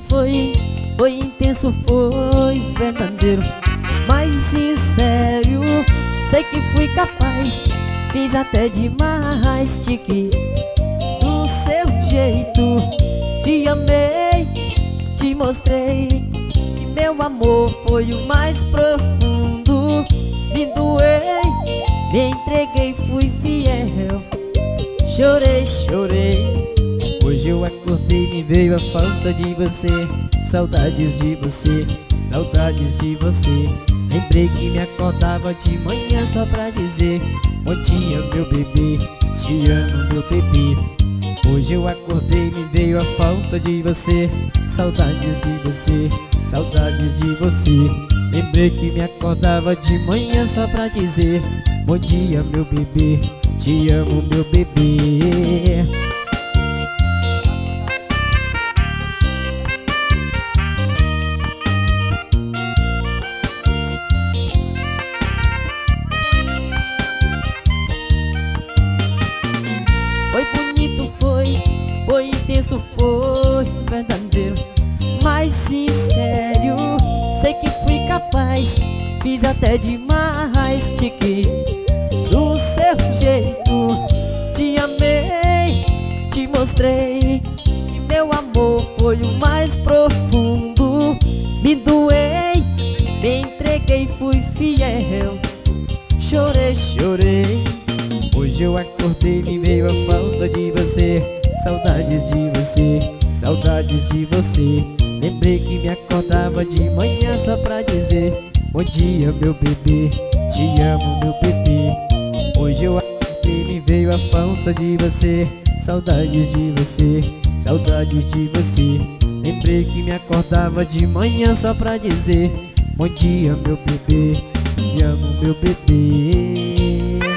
foi intenso, foi verdadeiro, mas sincero. Sei que fui capaz, fiz até demais. Te quis do seu jeito, te amei, te mostrei que meu amor foi o mais profundo. Me doei, me entreguei, fui fiel. Chorei, chorei. Hoje eu acordei, me veio a falta de você. Saudades de você, saudades de você. Lembrei que me acordava de manhã só pra dizer: bom dia, meu bebê, te amo, meu bebê. Hoje eu acordei, me veio a falta de você. Saudades de você, saudades de você. Lembrei que me acordava de manhã só pra dizer: bom dia, meu bebê, te amo, meu bebê. Foi bonito, foi intenso, foi verdadeiro, mas sincero. Sei que fui capaz, fiz até demais. Te quis do seu jeito, te amei, te mostrei que meu amor foi o mais profundo. Me doei, me entreguei, fui fiel. Chorei, chorei. Hoje eu acordei, me veio a falta de você. Saudades de você, saudades de você. Lembrei que me acordava de manhã só pra dizer: bom dia, meu bebê, te amo, meu bebê. Hoje eu acordei, me veio a falta de você. Saudades de você, saudades de você. Lembrei que me acordava de manhã só pra dizer: bom dia, meu bebê, te amo, meu bebê.